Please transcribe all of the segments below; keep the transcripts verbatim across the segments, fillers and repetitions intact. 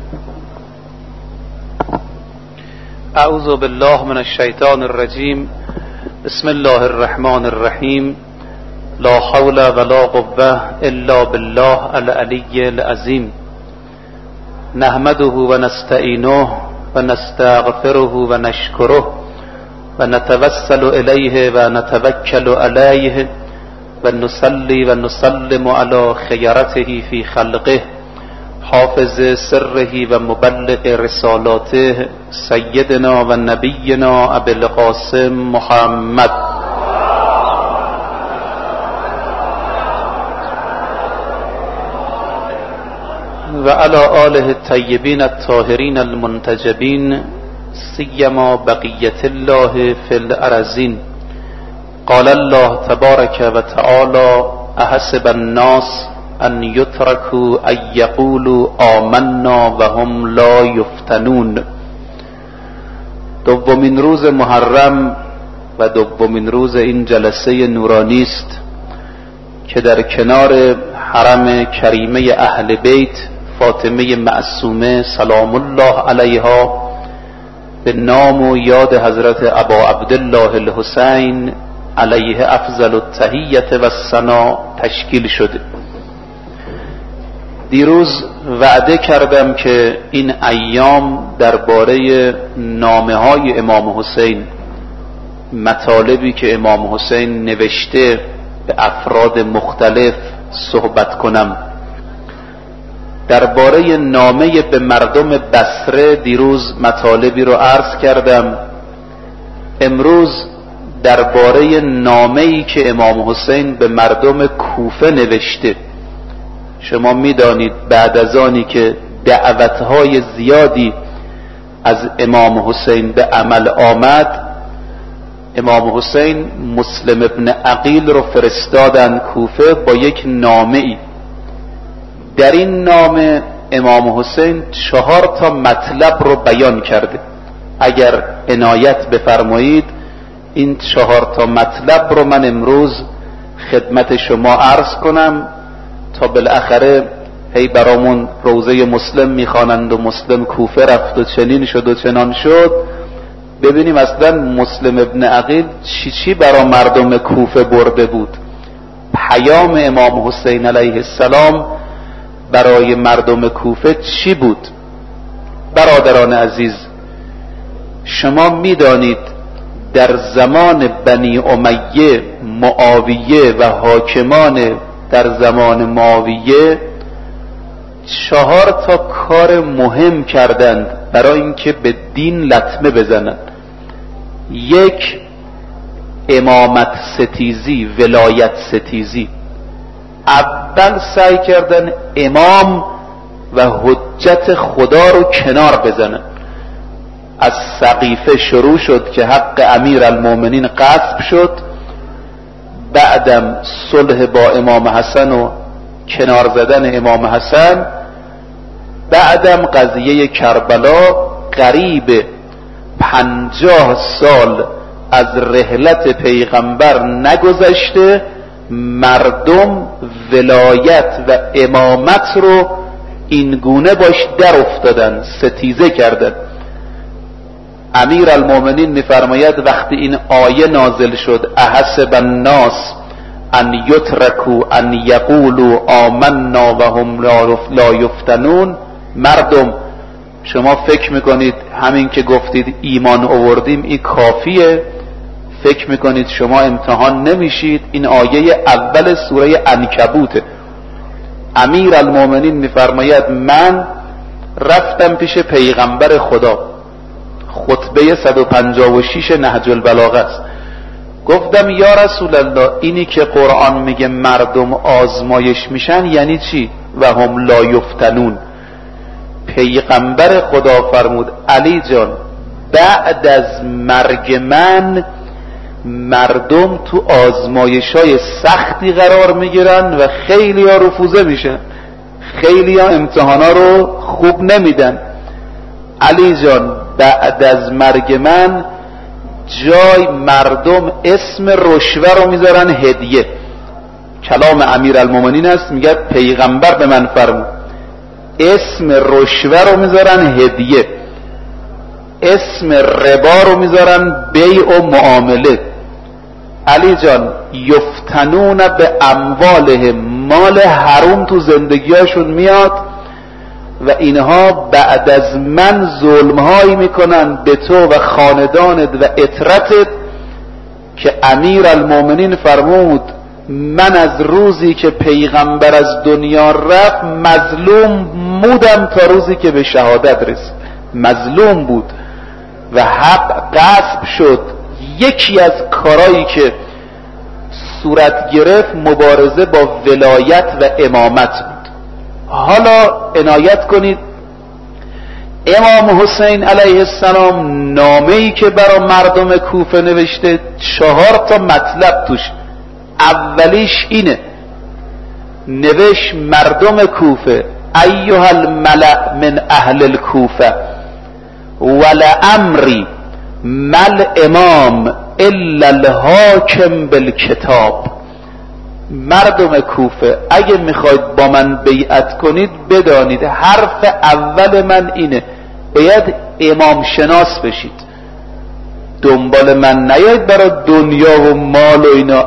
اعوذ بالله من الشیطان الرجیم. بسم الله الرحمن الرحیم. لا حول ولا قوة الا بالله العلی العظیم. نحمده و نستعینه و نستغفره و نشکره و نتوسل الیه و نتوکل علیه و نصلی و نسلم علی خیرته فی خلقه حافظ سره و مبلغ رسالاته سیدنا و نبینا ابی القاسم محمد و علی آله الطیبین الطاهرین المنتجبین سیما بقیة الله فی الارضین. قال الله تبارک و تعالی احسب الناس ان یترکوا ان یقولوا آمنا و هم لا یفتنون. دومین روز محرم و دومین روز این جلسه نورانی است که در کنار حرم کریمه اهل بیت فاطمه معصومه سلام الله علیها به نام و یاد حضرت ابا عبدالله الحسین علیه افضل التحیة و الثنا تشکیل شده. دیروز وعده کردم که این ایام درباره نامه های امام حسین، مطالبی که امام حسین نوشته به افراد مختلف صحبت کنم. درباره نامه به مردم بصره دیروز مطالبی رو عرض کردم. امروز درباره نامه‌ای که امام حسین به مردم کوفه نوشته. شما میدانید بعد از آنی که دعوتهای زیادی از امام حسین به عمل آمد، امام حسین مسلم ابن عقیل رو فرستادن کوفه با یک نامه‌ای. در این نامه امام حسین چهار تا مطلب رو بیان کرده. اگر عنایت بفرمایید این چهار تا مطلب رو من امروز خدمت شما عرض کنم تا بالاخره هی برامون روزه مسلم میخوانند و مسلم کوفه رفت و چنین شد و چنان شد. ببینیم اصلا مسلم ابن عقیل چی چی برا مردم کوفه برده بود. پیام امام حسین علیه السلام برای مردم کوفه چی بود؟ برادران عزیز، شما میدانید در زمان بنی امیه معاویه و حاکمان در زمان معاویه چهار تا کار مهم کردند برای اینکه به دین لطمه بزنند. یک، امامت ستیزی، ولایت ستیزی. اول سعی کردن امام و حجت خدا رو کنار بزنن. از سقیفه شروع شد که حق امیر المومنین غصب شد، بعدم صلح با امام حسن و کنار زدن امام حسن، بعدم قضیه کربلا. قریب پنجاه سال از رحلت پیغمبر نگذشته مردم ولایت و امامت رو این گونه باش در افتادن، ستیزه کردن. امیر المومنین میفرماید وقتی این آیه نازل شد احسب الناس ان یترکوا ان یقولوا آمنا و هم لا یفتنون، مردم شما فکر میکنید همین که گفتید ایمان آوردیم این کافیه؟ فکر میکنید شما امتحان نمیشید؟ این آیه اول سوره عنکبوته. امیر المومنین میفرماید من رفتم پیش پیغمبر خدا، خطبه صد و پنجاه و شش نهج البلاغه است. گفتم یا رسول الله اینی که قرآن میگه مردم آزمایش میشن یعنی چی؟ و هم لا یفتنون. پیغمبر خدا فرمود علی جان بعد از مرگ من مردم تو آزمایش‌های سختی قرار میگیرن و خیلی ها رفوزه میشن، خیلی ها امتحانا رو خوب نمیدن. علی جان بعد از مرگ من جای مردم اسم رشوه رو میذارن هدیه. کلام امیر المومنین است، میگه پیغمبر به من فرمود اسم رشوه رو میذارن هدیه، اسم ربا رو میذارن بیع و معامله. علی جان یفتنون به اموالهم، مال حروم تو زندگیاشون میاد و اینها بعد از من ظلمهایی میکنن به تو و خاندانت و اطرتت که امیر المومنین فرمود من از روزی که پیغمبر از دنیا رفت مظلوم بودم تا روزی که به شهادت رسید. مظلوم بود و حق غصب شد. یکی از کارهایی که صورت گرفت مبارزه با ولایت و امامت بود. حالا عنایت کنید امام حسین علیه السلام نامه‌ای که برای مردم کوفه نوشته چهار تا مطلب توش. اولیش اینه، نوشت مردم کوفه ایها الملأ من اهل الکوفه ولامری مل امام الا الحاکم بالکتاب. مردم کوفه اگه میخواید با من بیعت کنید بدانید حرف اول من اینه، باید امام شناس بشید، دنبال من نیاید برای دنیا و مال و اینا.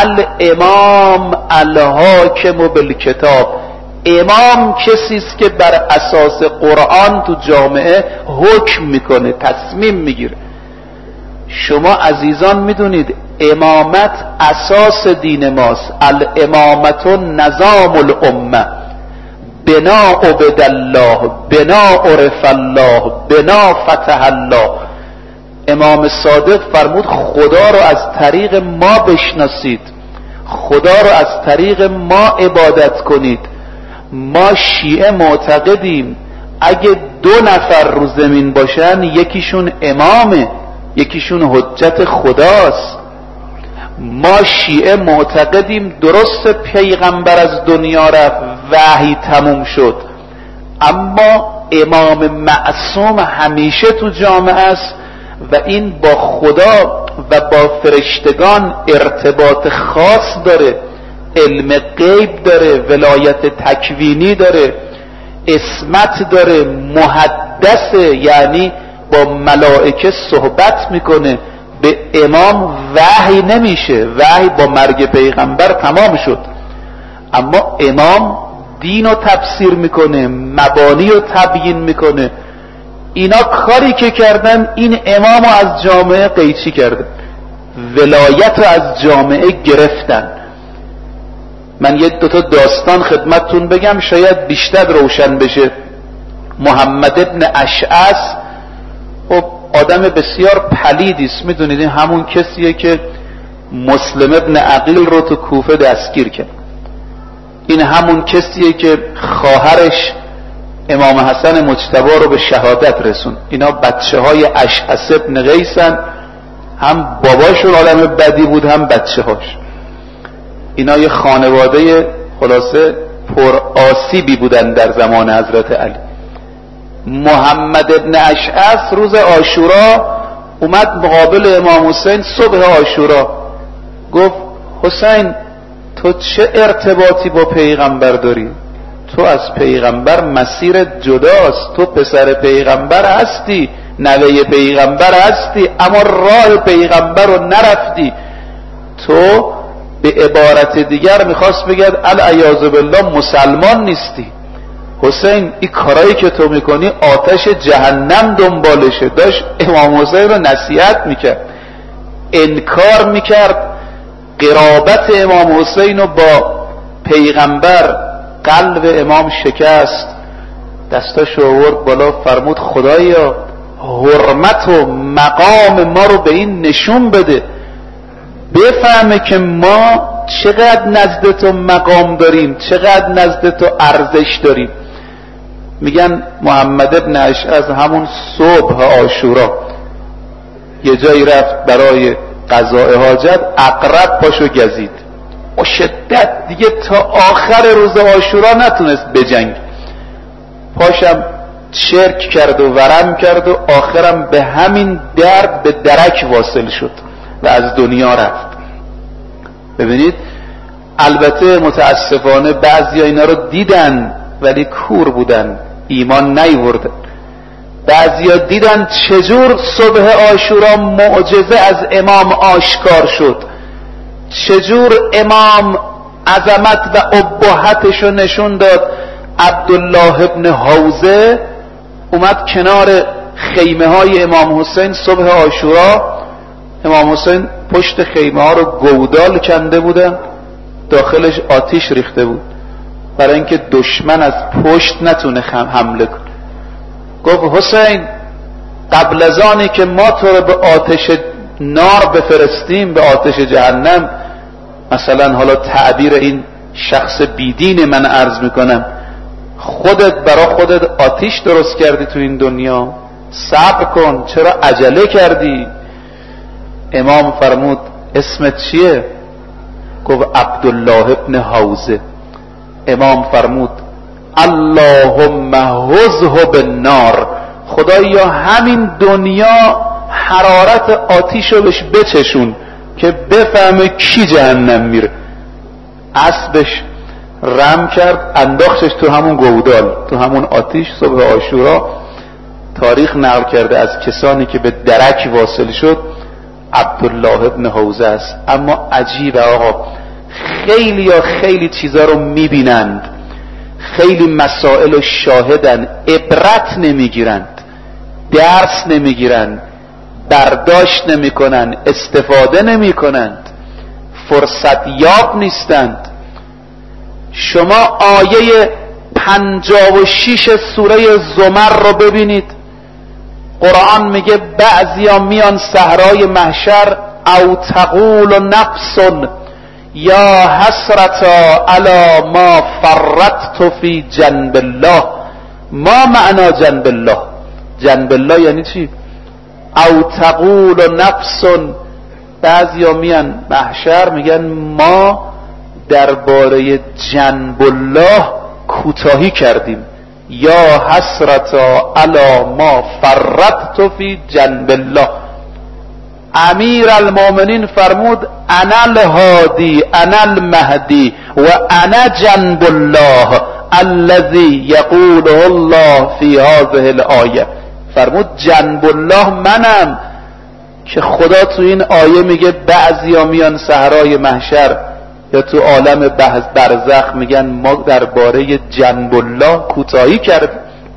الامام الحاکم بالکتاب، امام کسی است که بر اساس قرآن تو جامعه حکم میکنه، تصمیم میگیره. شما عزیزان میدونید امامت اساس دین ماست. الامامت نظام الامه، بنا عبد الله، بنا عرف الله، بنا فتح الله. امام صادق فرمود خدا رو از طریق ما بشناسید، خدا رو از طریق ما عبادت کنید. ما شیعه معتقدیم اگه دو نفر رو زمین باشن یکیشون امامه، یکیشون حجت خداست. ما شیعه معتقدیم درست پیغمبر از دنیا رفت، وحی تموم شد، اما امام معصوم همیشه تو جامعه است و این با خدا و با فرشتگان ارتباط خاص داره، علم غیب داره، ولایت تکوینی داره، اسمت داره، محدثه، یعنی با ملائکه صحبت میکنه. به امام وحی نمیشه، وحی با مرگ پیغمبر تمام شد. اما امام دین رو تفسیر میکنه، مبانی رو تبیین میکنه. اینا کاری که کردن این امام رو از جامعه قیچی کرده، ولایت رو از جامعه گرفتن. من یه دوتا داستان خدمتتون بگم شاید بیشتر روشن بشه. محمد ابن اشعث خب آدم بسیار پلیدی است، میدونید این همون کسیه که مسلم ابن عقیل رو تو کوفه دستگیر کرد. این همون کسیه که خواهرش امام حسن مجتبی رو به شهادت رسون. اینا بچه های اشعث ابن قیسن، هم باباشون آدم بدی بود هم بچه هاش. اینا یه خانواده خلاصه پر آسیبی بودن در زمان حضرت علی. محمد ابن اشعث روز عاشورا اومد مقابل امام حسین صبح عاشورا، گفت حسین تو چه ارتباطی با پیغمبر داری؟ تو از پیغمبر مسیر جداست، تو پسر پیغمبر هستی، نوه پیغمبر هستی، اما راه پیغمبر رو نرفتی. تو به عبارت دیگر میخواست بگد العیاذ بالله مسلمان نیستی. حسین این کارایی که تو میکنی آتش جهنم دنبالشه. داشت امام حسین رو نصیحت میکرد، انکار میکرد قرابت امام حسین رو با پیغمبر. قلب امام شکست، دستاشو آورد بالا، فرمود خدایا حرمت و مقام ما رو به این نشون بده، بفهمه که ما چقدر نزد تو مقام داریم، چقدر نزد تو ارزش داریم. میگن محمد ابن اشعث همون صبح عاشورا یه جایی رفت برای قضاء حاجت، عقرب پاشو گزید و شدت دیگه تا آخر روز عاشورا نتونست بجنگ، پاشم شرک کرد و ورم کرد و آخرم به همین درد به درک واصل شد و از دنیا رفت. ببینید البته متاسفانه بعضی اینا رو دیدن ولی کور بودن، ایمان نیوردن. بعضیا دیدن چجور صبح عاشورا معجزه از امام آشکار شد، چجور امام عظمت و ابهتش رو نشون داد. عبدالله ابن حوزه اومد کنار خیمه های امام حسین صبح عاشورا. امام حسین پشت خیمه ها رو گودال کنده بودن، داخلش آتیش ریخته بود برای اینکه دشمن از پشت نتونه حمله کنه. گفت حسین قبل از آنی که ما تو رو به آتش نار بفرستیم، به آتش جهنم، مثلا حالا تعبیر این شخص بیدین من عرض میکنم، خودت برا خودت آتیش درست کردی تو این دنیا، صبر کن، چرا عجله کردی؟ امام فرمود اسمت چیه؟ گفت عبدالله ابن حوزه. امام فرمود اللهم هزه بالنار، خدایا همین دنیا حرارت آتیش رو بهش بچشون که بفهمه کی جهنم میره. اسبش رم کرد، انداختش تو همون گودال، تو همون آتیش. صبح عاشورا تاریخ نقل کرده از کسانی که به درک واصل شد عبدالله ابن حوزه است. اما عجیبه آقا، خیلی یا خیلی چیزا رو میبینند، خیلی مسائل رو شاهدن، عبرت نمیگیرند، درس نمیگیرند، برداشت نمیکنند، استفاده نمیکنند، فرصت یاب نیستند. شما آیه پنجاه و شش سوره زمر رو ببینید. قرآن میگه بعضیا میان صحرای محشر او تقول نفس یا حسرتا علی ما فرطت فی جنب الله. ما معنا جنب الله؟ جنب الله یعنی چی؟ او تقول نفس، بعضیا میان محشر میگن ما درباره جنب الله کوتاهی کردیم. یا حسرتا علی ما فرطت فی جنب الله. امیر المؤمنین فرمود انا الهادی انا المهدی و انا جنب الله الذی یقوله الله فی هذه الآیه. فرمود جنب الله منم که خدا تو این آیه میگه بعضیا میان صحرای محشر یا تو عالم بحث برزخ میگن ما درباره جنب الله کوتاهی کرد.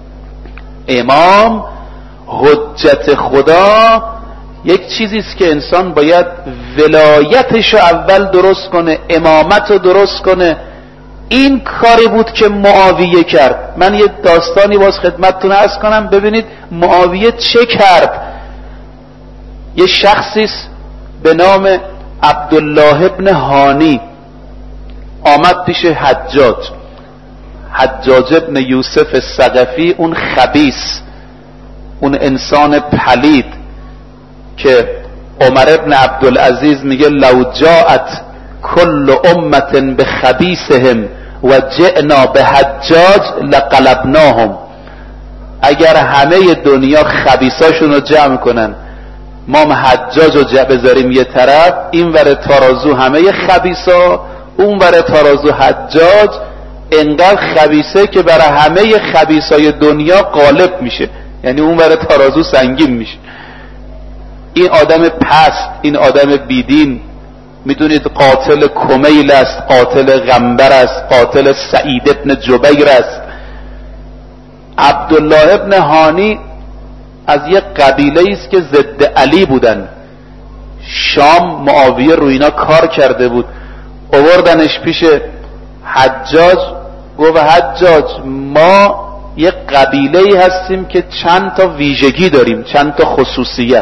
امام حجت خدا یک چیزی است که انسان باید ولایتش رو اول درست کنه، امامت رو درست کنه. این کاری بود که معاویه کرد. من یه داستانی باز خدمتتون عرض کنم ببینید معاویه چه کرد. یه شخصی به نام عبدالله ابن هانی آمد پیش حجاج. حجاج ابن یوسف الثقفی، اون خبیث، اون انسان پلید که عمر ابن عبدالعزیز میگه لو جاءت کل امت بخبیثهم و جئنا به حجاج لقلبناهم. اگر همه دنیا خبیثاشون رو جمع کنن، ما حجاج رو بذاریم یه طرف، این ور ترازو همه خبیثا، اون ور ترازو حجاج، انقدر خبیثه که برای همه خبیثای دنیا غالب میشه، یعنی اون ور ترازو سنگین میشه. این آدم پست، این آدم بیدین، میدونید قاتل کمیل است، قاتل غنبر است، قاتل سعید ابن جبیر است. عبدالله ابن هانی از یک قبیله است که ضد علی بودن. شام معاویه روی اینا کار کرده بود، آوردنش پیش حجاج. گفت حجاج ما یک قبیله هستیم که چند تا ویژگی داریم، چند تا خصوصیت.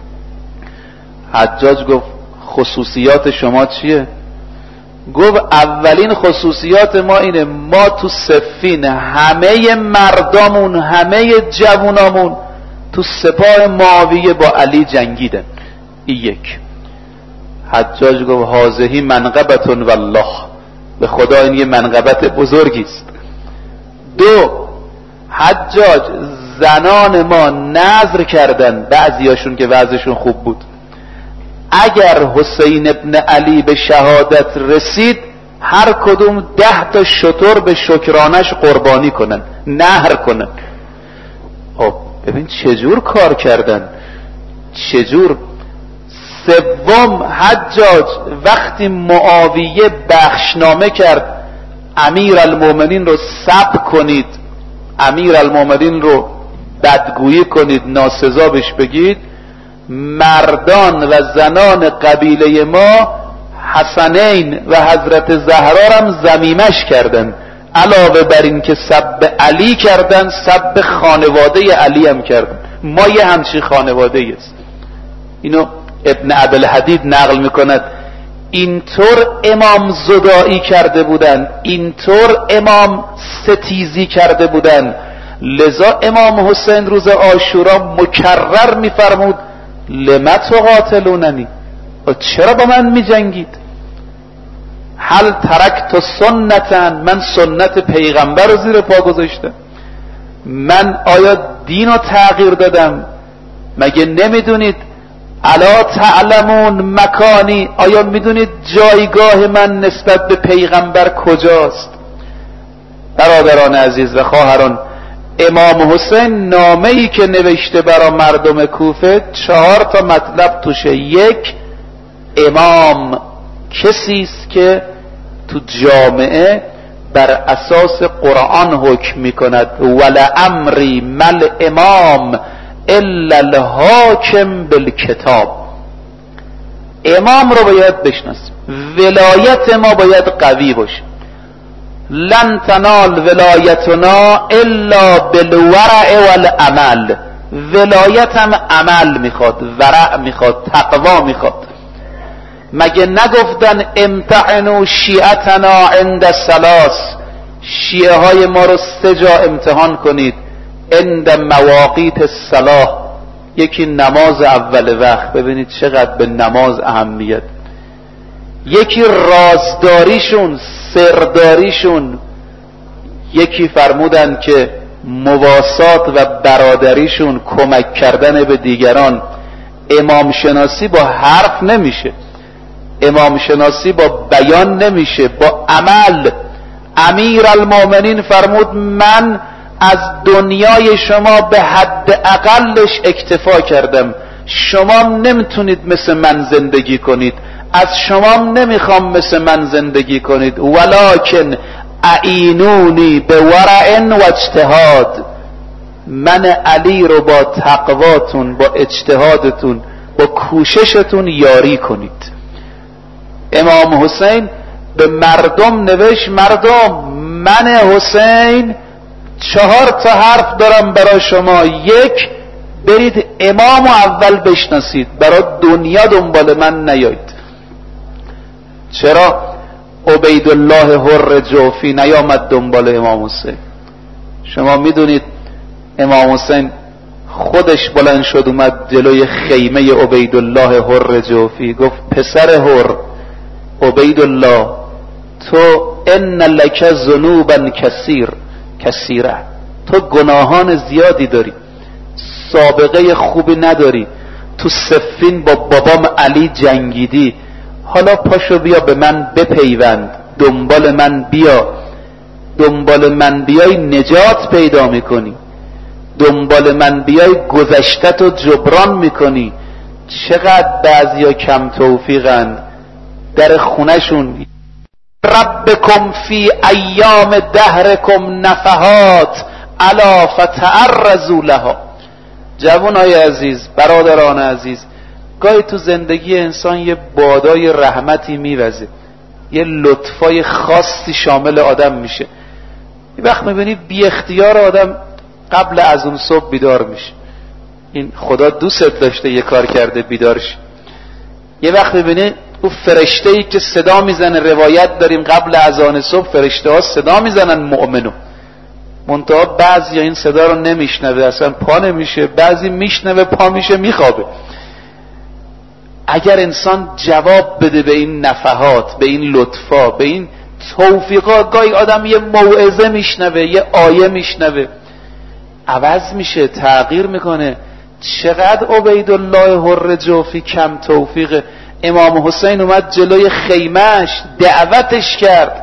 حجاج گفت خصوصیات شما چیه؟ گفت اولین خصوصیات ما اینه ما تو صفین همه مردامون، همه جوانامون تو سپاه معاویه با علی جنگیدن. این یک. حجاج گفت هذه منقبتون والله، به خدا این یه منقبت بزرگی است. دو، حجاج زنان ما نذر کردن، بعضیاشون که وضعشون خوب بود، اگر حسین ابن علی به شهادت رسید هر کدوم ده تا شتر به شکرانش قربانی کنن، نهر کنن. خب ببین چجور کار کردن، چجور. سوم حجاج وقتی معاویه بخشنامه کرد امیر المومنین رو سب کنید، امیر المومنین رو بدگویی کنید، ناسزا بهش بگید، مردان و زنان قبیله ما حسنین و حضرت زهرا هم ذمیمش کردن، علاوه بر این که سب علی کردن سب خانواده علی هم کردن. ما یه همچین خانواده است. اینو ابن عبدالحدید نقل میکند. اینطور امام زدائی کرده بودن، اینطور امام ستیزی کرده بودن. لذا امام حسین روز عاشورا مکرر میفرمود لما تقاتلوننی، چرا با من میجنگید؟ هل ترکت سنتا، من سنت پیغمبر رو زیر پا گذاشتم؟ من آیا دین رو تغییر دادم؟ مگه نمیدونید الا تعلمون مکانی، آیا میدونید جایگاه من نسبت به پیغمبر کجاست؟ برادران عزیز و خواهران، امام حسین نامه‌ای که نوشته برای مردم کوفه چهار تا مطلب توشه. یک، امام کسی است که تو جامعه بر اساس قرآن حکم میکند. ولامری مل امام الا الحاکم بالکتاب. امام رو باید بشناسیم، ولایت ما باید قوی باشه. لن تنال ولایتنا الا بالورع والعمل. ولایت هم عمل میخواد، ورع میخواد، تقوا میخواد. مگه نگفتن امتحنوا شیعتنا عند ثلاث، شیعه های ما رو سه جا امتحان کنید. عند مواقیت الصلاة، یکی نماز اول وقت، ببینید چقدر به نماز اهمیت. یکی رازداریشون، سرداریشون. یکی فرمودن که مواسات و برادریشون، کمک کردن به دیگران. امام شناسی با حرف نمیشه، امام شناسی با بیان نمیشه، با عمل. امیر المومنین فرمود من از دنیای شما به حد اقلش اکتفا کردم، شما نمیتونید مثل من زندگی کنید، از شما نمیخوام مثل من زندگی کنید. ولکن اعینونی به ورع و اجتهاد، من علی رو با تقواتون، با اجتهادتون، با کوششتون یاری کنید. امام حسین به مردم نوشت مردم من حسین چهار تا حرف دارم برای شما. یک، برید امام اول بشناسید، برای دنیا دنبال من نیایید. چرا عبیدالله حر جوفی نیامد دنبال امام حسین؟ شما میدونید امام حسین خودش بلند شد اومد جلوی خیمه عبیدالله حر جوفی، گفت پسر حر عبیدالله، تو ان لک ذنوبا کثیر کثیره، تو گناهان زیادی داری، سابقه خوبی نداری، تو صفین با بابام علی جنگیدی، حالا پاشو بیا به من بپیوند، دنبال من بیا. دنبال من بیای نجات پیدا میکنی، دنبال من بیای گذشتتو جبران میکنی. چقدر بعضیا کم توفیقن، در خونشون ربکم فی ایام دهرکم نفحات الا فتعرضوا لها. جوانای عزیز، برادران عزیز، گاهی تو زندگی انسان یه بادای رحمتی میوزه، یه لطفای خاصی شامل آدم میشه. یه وقت میبینی بی اختیار آدم قبل از اون صبح بیدار میشه، این خدا دوست داشته یه کار کرده بیدارش. یه وقت میبینی اون فرشته ای که صدا میزنه، روایت داریم قبل اذان صبح فرشته ها صدا میزنن مؤمنو، منتها بعضی این صدا رو نمیشنوه، اصلا پا نمیشه، بعضی میشنوه پا میشه میخوابه. اگر انسان جواب بده به این نفحات، به این لطفا، به این توفیقا، گاهی آدم یه موعظه میشنوه، یه آیه میشنوه، عوض میشه، تغییر میکنه. چقدر عبیدالله حر جوفی کم توفیقه. امام حسین اومد جلوی خیمهش دعوتش کرد،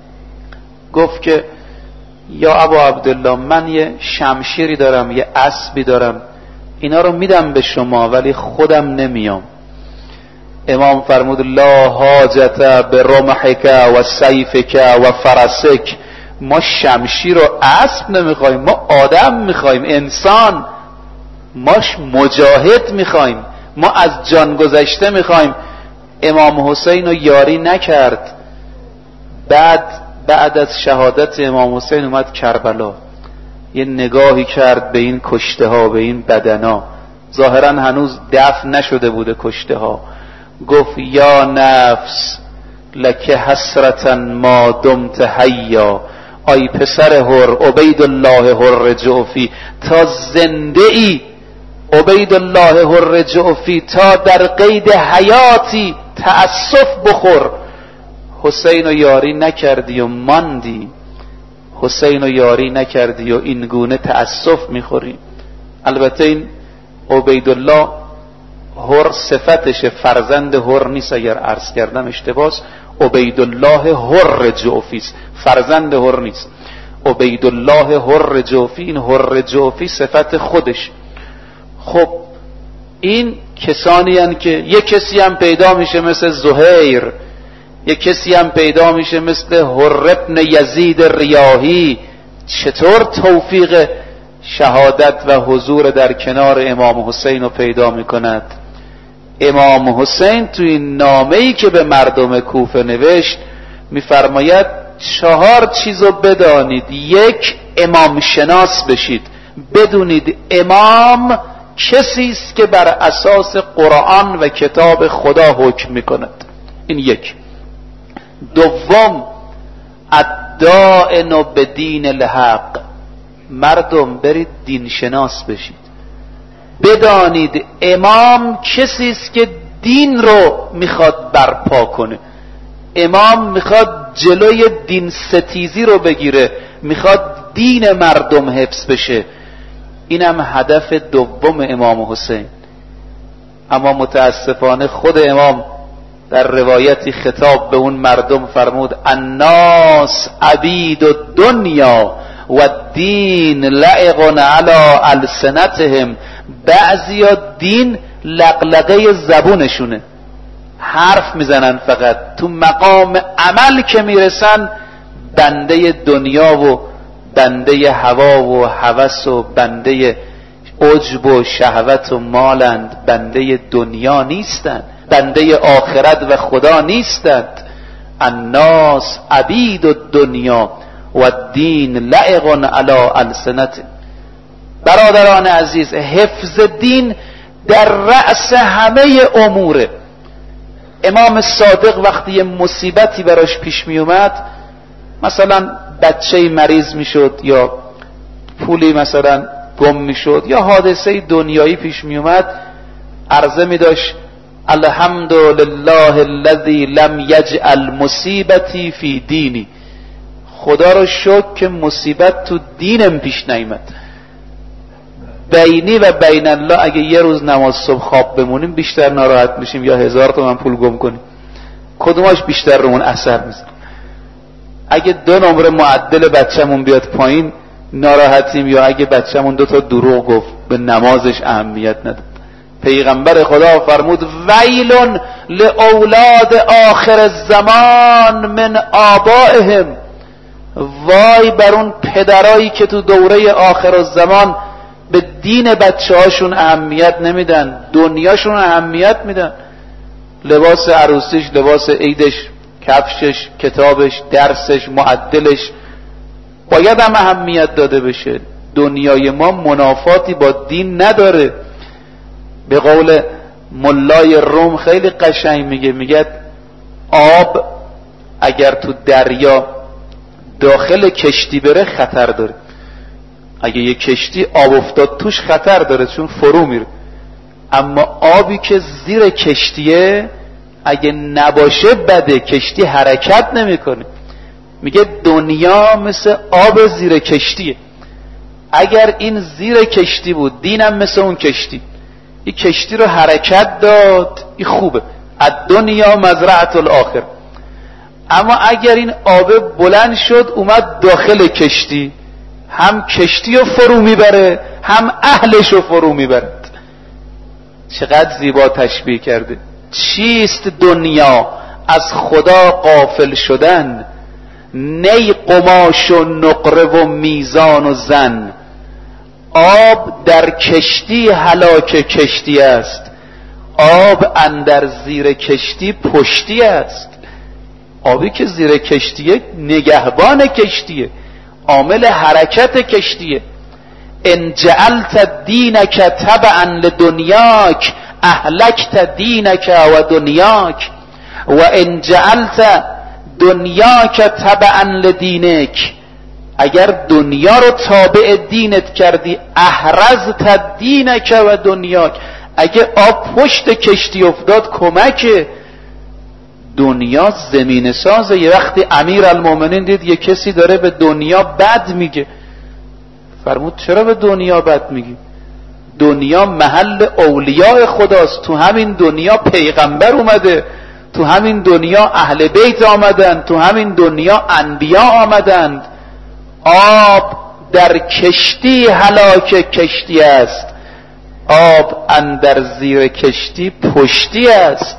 گفت که یا ابا عبدالله من یه شمشیری دارم، یه اسبی دارم، اینا رو میدم به شما ولی خودم نمیام. امام فرمود لا حاجت به رمحک و سیفک و فرسک، ما شمشیر و اسب نمیخوایم، ما آدم میخوایم، انسان، ما مجاهد میخوایم، ما از جان گذشته میخوایم. امام حسین رو یاری نکرد. بعد بعد از شهادت امام حسین اومد کربلا، یه نگاهی کرد به این کشته ها، به این بدنا، ظاهرا هنوز دفن نشده بوده کشته ها، گفت یا نفس لک حسرتا ما دمت حیا، آی پسر هر عبید الله هر جعفی، تا زنده ای عبید الله هر جعفی، تا در قید حیاتی تأسف بخور. حسین و یاری نکردی و ماندی، حسین و یاری نکردی و این گونه تأسف میخوری. البته این عبیدالله هر صفتش، فرزند هر نیست، اگر عرض کردم اشتباس، عبیدالله هر جعفی است، فرزند هر نیست. عبیدالله هر جعفی، این هر جعفی صفت خودش. خب این کسانی هن که یک کسی هم پیدا میشه مثل زهیر، یک کسی هم پیدا میشه مثل هر ابن یزید ریاحی. چطور توفیق شهادت و حضور در کنار امام حسین رو پیدا میکند؟ امام حسین توی این نامه‌ای که به مردم کوفه نوشت میفرماید چهار چیزو بدانید. یک، امام شناس بشید، بدونید امام کسی است که بر اساس قرآن و کتاب خدا حکم میکند. این یک. دوم، الدائن بدین الحق، مردم برید دین شناس بشید، بدانید امام کسی است که دین رو میخواد برپا کنه، امام میخواد جلوی دین ستیزی رو بگیره، میخواد دین مردم حفظ بشه. اینم هدف دوم امام حسین. اما متاسفانه خود امام در روایتی خطاب به اون مردم فرمود الناس عبید الدنیا و الدین لعق علی السنتهم. بعضیا دین لقلقه زبونشونه، حرف میزنن، فقط تو مقام عمل که میرسن بنده دنیا و بنده هوا و هوس و بنده عجب و شهوت و مالند، بنده دنیا نیستند، بنده آخرت و خدا نیستند. الناس عبید الدنیا و الدین لعق علی السنت. برادران عزیز، حفظ دین در رأس همه اموره. امام صادق وقتی یه مصیبتی براش پیش می اومد، مثلا بچه مریض می شد یا پولی مثلا گم می شد یا حادثه دنیایی پیش می اومد، عرضه می داشت الحمدلله الذی لم یجعل مصیبتی فی دینی، خدا رو شکر که مصیبت تو دینم پیش نیامد. بینی و بین الله اگه یه روز نماز صبح خواب بمونیم بیشتر ناراحت میشیم یا هزار تومن پول گم کنیم؟ کدوماش بیشتر رومون اثر میزنه؟ اگه دو نمره معدل بچه‌مون بیاد پایین ناراحتیم، یا اگه بچه‌مون دو تا دروغ گفت به نمازش اهمیت نداد. پیغمبر خدا فرمود ویل لاولاد آخر الزمان من آبائهم، وای بر اون پدرایی که تو دوره آخر الزمان به دین بچه هاشون اهمیت نمیدن، دنیاشون اهمیت میدن، لباس عروسیش، لباس عیدش، کفشش، کتابش، درسش، معدلش باید هم اهمیت داده بشه. دنیای ما منافاتی با دین نداره. به قول ملای روم خیلی قشنگ میگه، میگه آب اگر تو دریا داخل کشتی بره خطر داره، اگه یه کشتی آب افتاد توش خطر داره چون فرو میره، اما آبی که زیر کشتیه اگه نباشه بده، کشتی حرکت نمیکنه. میگه دنیا مثل آب زیر کشتیه، اگر این زیر کشتی بود دینم مثل اون کشتی، این کشتی رو حرکت داد، این خوبه، الدنیا مزرعة الاخره. اما اگر این آب بلند شد اومد داخل کشتی، هم کشتی رو فرو میبره هم اهلش رو فرو میبره. چقدر زیبا تشبیه کرده. چیست دنیا؟ از خدا غافل شدن، نی قماش و نقره و میزان و زن. آب در کشتی هلاک کشتی است، آب اندر زیر کشتی پشتی است. آبی که زیر کشتیه نگهبان کشتیه، عامل حرکت کشتیه. ان جعلت دینک تبعا لدنیاک اهلکت دینک و دنیاک و ان جعلت دنیاک تبعا لدینک. اگر دنیا رو تابع دینت کردی احرزت دینک و دنیاک. اگه آب پشت کشتی افتاد کمکه. دنیا زمین سازه. یه وقتی امیر المومنین دید یه کسی داره به دنیا بد میگه، فرمود چرا به دنیا بد میگی؟ دنیا محل اولیاء خداست، تو همین دنیا پیغمبر اومده، تو همین دنیا اهل بیت آمدند، تو همین دنیا انبیا آمدند. آب در کشتی هلاک کشتی است، آب اندر زیر کشتی پشتی است.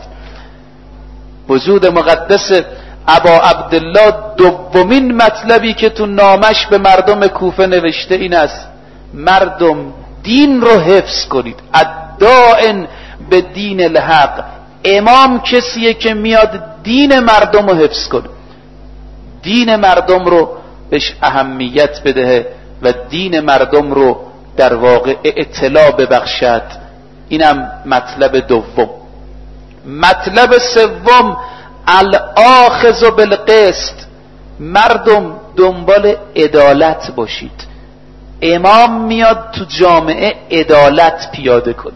وجود مقدس ابا عبدالله دومین مطلبی که تو نامش به مردم کوفه نوشته این است: مردم دین رو حفظ کنید. الدائن به دین الحق. امام کسیه که میاد دین مردم رو حفظ کنه، دین مردم رو بهش اهمیت بده و دین مردم رو در واقع اطلاع ببخشد. اینم مطلب دوم. مطلب سوم الاخذ بالقسط. مردم دنبال عدالت باشید. امام میاد تو جامعه عدالت پیاده کنه.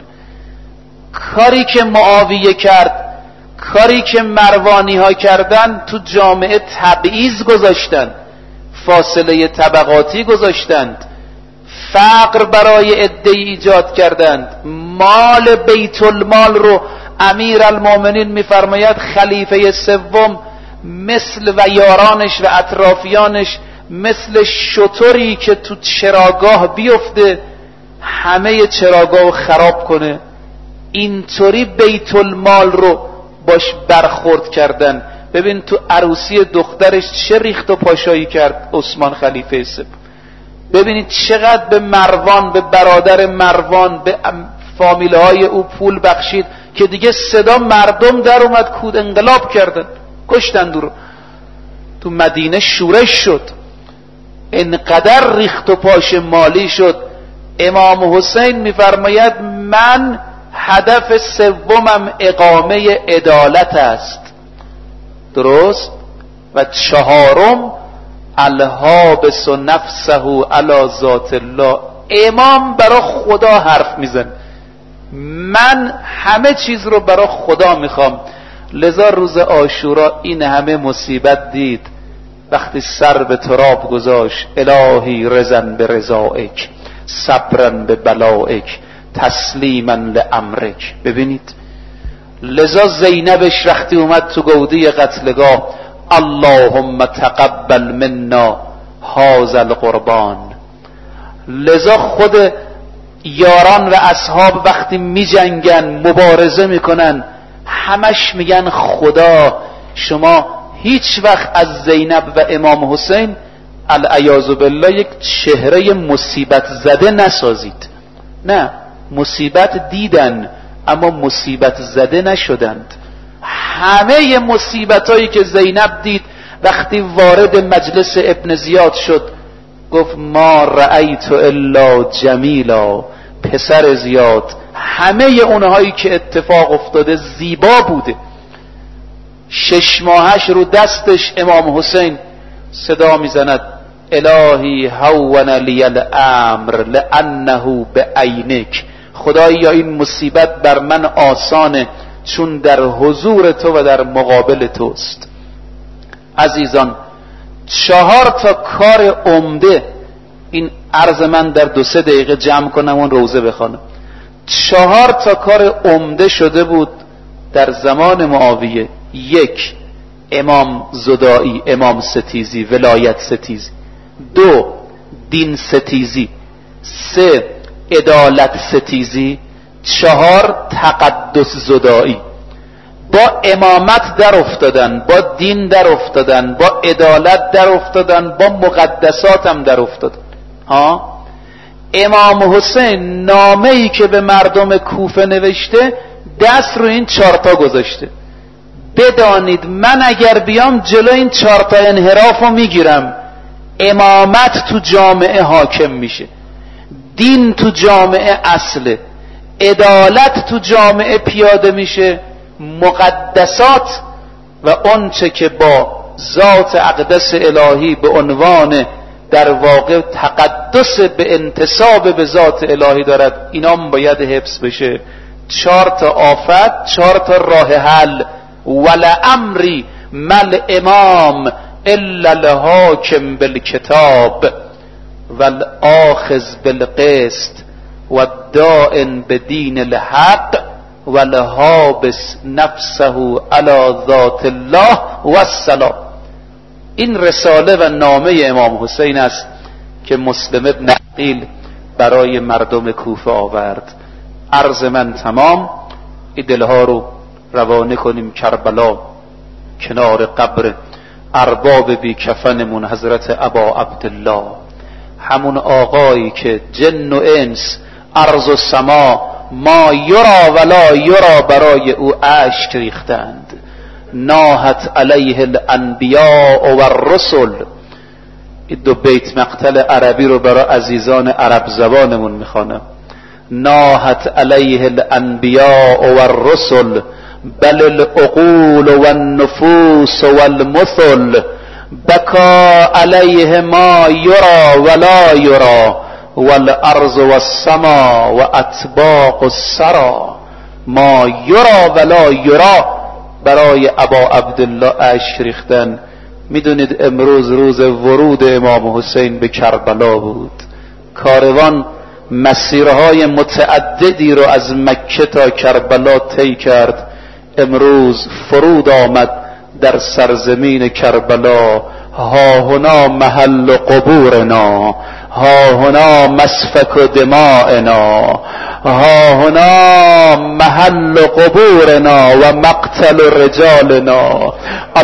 کاری که معاویه کرد، کاری که مروانی ها کردن، تو جامعه تبعیض گذاشتن، فاصله طبقاتی گذاشتند، فقر برای عده ایجاد کردند. مال بیت المال رو امیر المومنین میفرماید خلیفه سوم مثل و یارانش و اطرافیانش مثل شتری که تو چراگاه بیفته همه چراگاه خراب کنه، اینطوری بیت المال رو باش برخورد کردن. ببین تو عروسی دخترش چه ریخت و پاشایی کرد عثمان خلیفه سوم. ببینید چقدر به مروان، به برادر مروان، به فامیله های او پول بخشید که دیگه صدا مردم در اومد، کود انقلاب کردن، کشتن رو. تو مدینه شورش شد، انقدر ریخت و پاش مالی شد. امام حسین میفرماید من هدف سومم اقامه عدالت است. درست؟ و چهارم الحابس نفسه علی ذات الله. امام برای خدا حرف میزن، من همه چیز رو برای خدا میخوام. لذا روز عاشورا این همه مصیبت دید، وقتی سر به تراب گذاشت الهی رضن به رضایک صبرن به بلایک تسلیما لامرک. ببینید لذا زینبش وقتی اومد تو گودی قتلگاه اللهم تقبل منا هذا القربان. لذا خود یاران و اصحاب وقتی می جنگن مبارزه میکنن همش میگن خدا شما هیچ وقت از زینب و امام حسین العیاذ بالله یک چهره مصیبت زده نسازید. نه، مصیبت دیدن اما مصیبت زده نشدند. همه مصیبت هایی که زینب دید وقتی وارد مجلس ابن زیاد شد گفت ما رأیت الا جمیلا. پسر زیاد همه اونهایی که اتفاق افتاده زیبا بوده. شش ماهش رو دستش امام حسین صدا میزند الهی هون لی الامر لانه بعینک. خدایا این مصیبت بر من آسانه چون در حضور تو و در مقابل توست. عزیزان چهار تا کار عمده، این عرض من در دو سه دقیقه جمع کنم اون روزه بخوانم. چهار تا کار عمده شده بود در زمان معاویه: یک، امام زدائی، امام ستیزی، ولایت ستیزی. دو، دین ستیزی. سه، عدالت ستیزی. چهار، تقدس زدائی. با امامت در افتادن، با دین در افتادن، با عدالت در افتادن، با مقدسات هم در افتادن. ها؟ امام حسین نامه‌ای که به مردم کوفه نوشته دست رو این چارتا گذاشته: بدانید من اگر بیام جلو این چارتا انحراف رو میگیرم، امامت تو جامعه حاکم میشه، دین تو جامعه اصله، عدالت تو جامعه پیاده میشه، مقدسات و آنچه که با ذات اقدس الهی به عنوان در واقع تقدس به انتساب به ذات الهی دارد، اینا باید حفظ بشه. چهار تا آفت، چهار تا راه حل. ولامری مل امام الا الحاکم بالکتاب والآخذ بالقسط والدائن بدین الحق والحابس نفسه علی ذات الله والسلام. این رساله و نامه امام حسین است که مسلم ابن عقیل برای مردم کوفه آورد. عرض من تمام. این دلها رو روانه کنیم کربلا، کنار قبر ارباب بی کفنمون حضرت ابا عبدالله، همون آقایی که جن و انس، ارض و سما، ما یرا ولا یرا برای او اشک ریختند. ناهت علیه الانبیاء و الرسل. این دو بیت مقتل عربی رو برای عزیزان عرب زبانمون میخوانم. ناهت علیه الانبیاء و الرسل بل العقول و النفوس و المثل بکا علیه ما یرا ولا یرا والارض و السما و اطباق السرا. ما یرا ولا یرا برای ابا عبدالله اشک ریختن. میدونید امروز روز ورود امام حسین به کربلا بود. کاروان مسیرهای متعددی رو از مکه تا کربلا طی کرد. امروز فرود آمد در سرزمین کربلا. ها هنا محل قبورنا، ها هنا مسفک دمائنا، ها هنا محل قبورنا و مقتل رجالنا.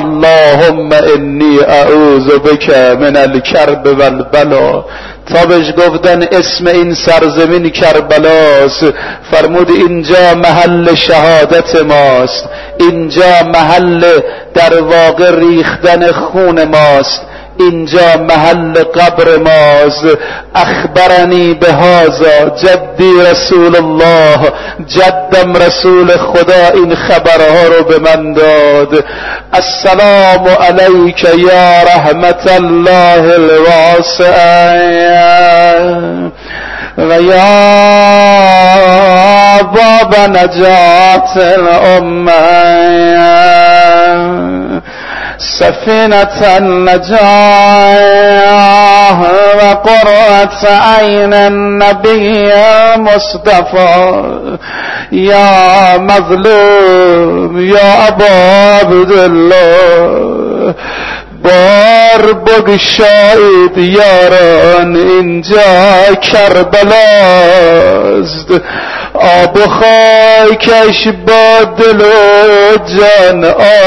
اللهم انی اعوذ بک من الکرب والبلا. تا بهش گفتن اسم این سرزمین کربلاست، فرمود اینجا محل شهادت ماست، اینجا محل در واقع ریختن خون ماست، اینجا محل قبر ماست. اخبرنی به هذا جدی رسول الله، جدم رسول خدا این خبرها رو به من داد. السلام علیک یا رحمت الله الواسعه و یا باب نجات الامه سفینة النجاة و قرة عین النبی مصطفى. یا مظلوم یا ابا عبدالله، بار بگشایید یاران، اینجا کربلاست. آب و خاکش با دل و جان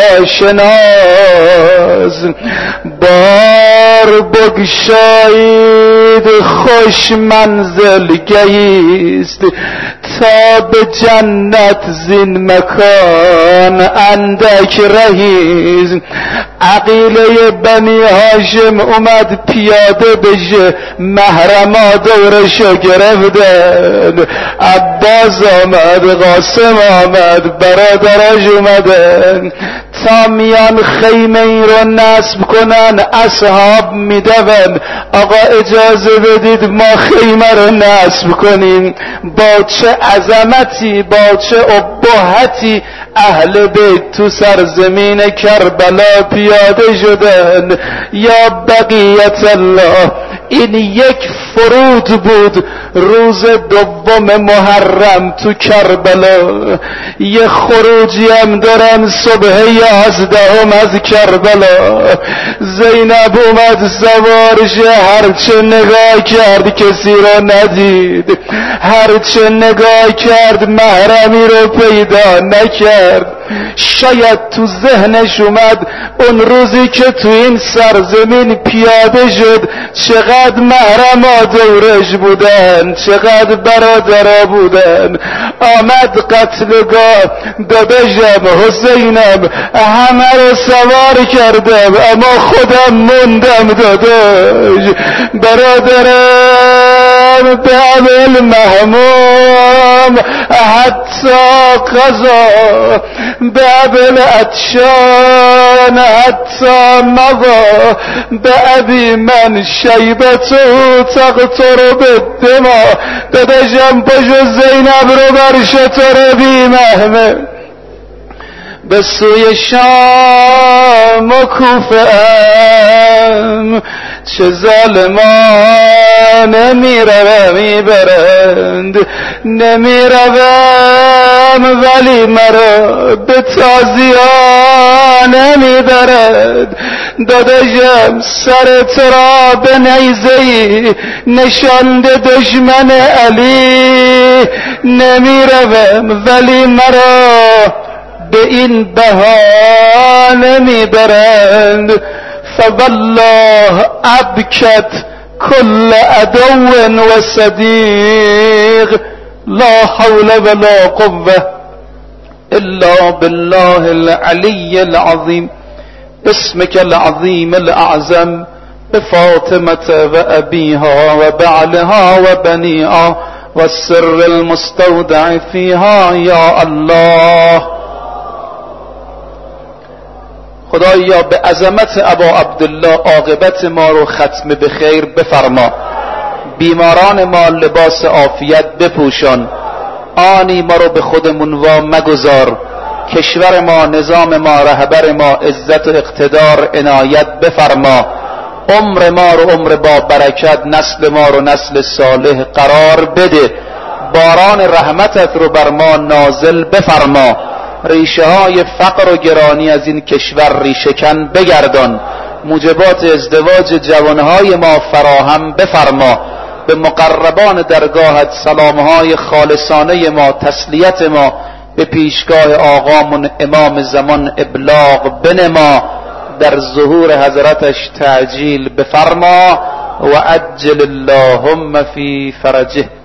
آشناست. بار بگشایید خوش منزل گیست، تا به جنت زین مکان اندک رهیست. عقیله بنی هاشم اومد پیاده بشه، محرما دورشو گرفتن. عباس آمد، قاسم آمد، برادرش اومدن تا میان خیمه ای رو نصب کنن. اصحاب میدون آقا اجازه بدید ما خیمه رو نصب کنیم. با چه عظمتی، با چه ابهتی اهل بیت تو سرزمین کربلا پیاده شدن. یا بقیت الله، این یک فرود بود روز دوم محرم تو کربلا، یه خروجی هم دارن صبح یازدهم از کربلا. زینب اومد سوارش، هرچه نگاه کرد کسی رو ندید، هرچه نگاه کرد محرمی رو پیدا نکرد. شاید تو ذهنش اومد اون روزی که تو این سرزمین پیاده شد چقدر محرما دورش بودن، چقدر برادرها بودن. آمد قتلگاه، داداشم حسینم همه رو سوار کردم اما خودم موندم داداش. برادرم به عمل محموم حتی قضا، به عمل عطشان حتی مضا، به ابی من شیبتو تقطر بالدما. داداشم پشو زینب رو بر شتر بی محمل به سوی شام و کوفه ام، چه ظالمان نمیروم میبرند، نمیروم ولی مرا به تازیانه میبرد. داداشم سر ترا به نیزه‌ای نشانده دشمن علی، نمیروم ولی مرا به این بهانه میبرند. فوالله ابکت کل عدو و صدیق، لا حول ولا قوة الا بالله العلی العظیم. اسمك العظیم الاعظم بفاطمة و ابیها و بعلها و بنیها و السر المستودع فیها یا الله. خدایا به عظمت ابا عبدالله عاقبت ما رو ختم به خیر بفرما، بیماران ما لباس عافیت بپوشان، آنی ما رو به خودمون وا مگذار، کشور ما، نظام ما، رهبر ما عزت و اقتدار عنایت بفرما، عمر ما رو عمر با برکت، نسل ما رو نسل صالح قرار بده، باران رحمتت رو بر ما نازل بفرما، ریشه های فقر و گرانی از این کشور ریشه کن بگردان، موجبات ازدواج جوانهای ما فراهم بفرما، به مقربان درگاهت سلامهای خالصانه ما، تسلیت ما به پیشگاه آقامون امام زمان ابلاغ بنما، در ظهور حضرتش تعجیل بفرما و عجل اللهم فی فرجه.